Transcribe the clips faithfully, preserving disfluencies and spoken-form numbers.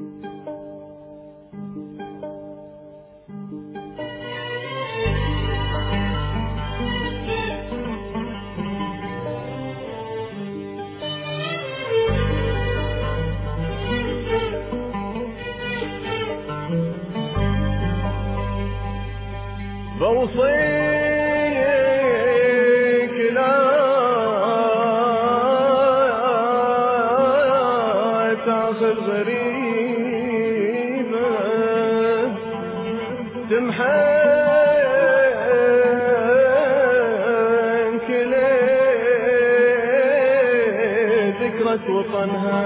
بوصيك لا تاخذ غريبة تمحنك ليه ذكرى وطنها.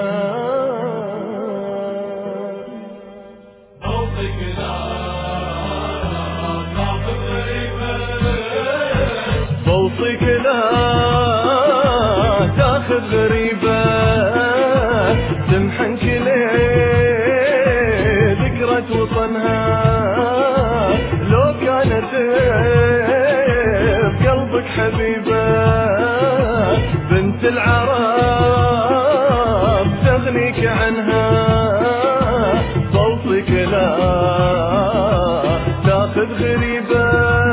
بوصيك لا تاخذ غريبة تمحنك ليه ذكرى وطنها. لو كانت بقلبك حبيبة بنت العرب تغنيك عنها. بوصيك لا تاخذ غريبة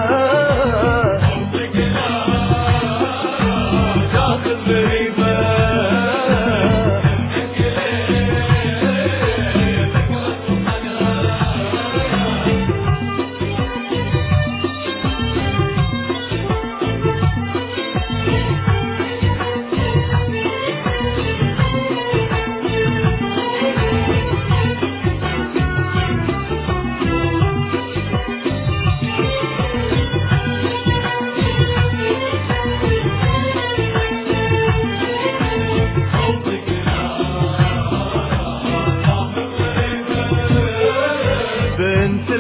بنت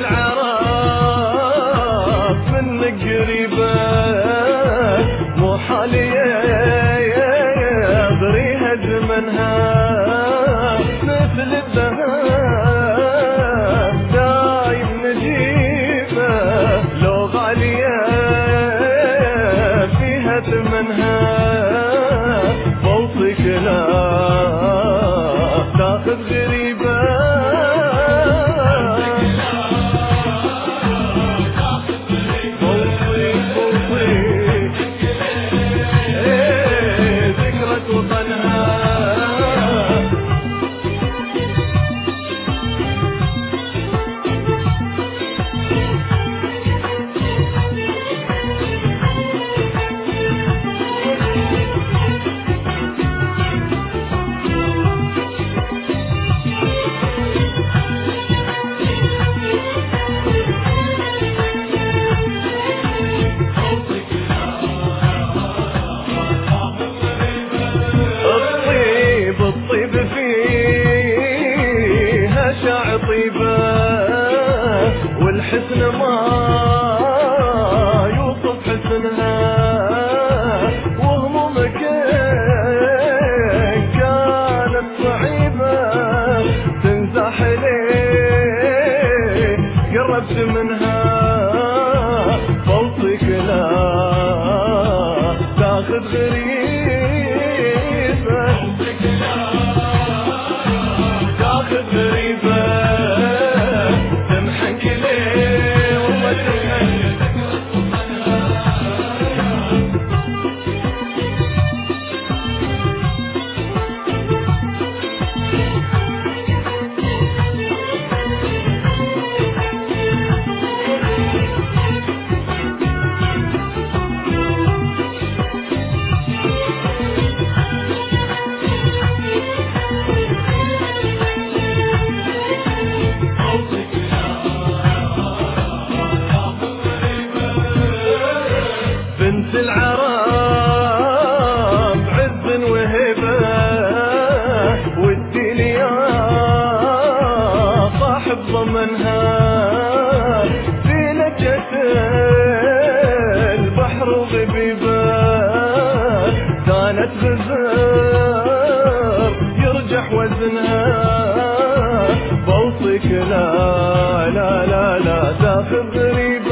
العرب منك قريبة مو حالية ضريها زمنها. مثل الذهب دايم نجيبة لو غالية فيها ثمنها. بوصيك لا تاخذ غريبة طيبة والحسن ما يوصف حسنها. وهمومك كانت صعيبة تنزح ليه قربت منها. بوصيك لا تاخذ غريبة تاخذ غريبة بنت العرب عز وهبة والدين يا صاحب ضمنها. في لجة البحر وغبيبة كانت غزال يرجح وزنها. بوصيك لا لا لا لا تاخذ غريبة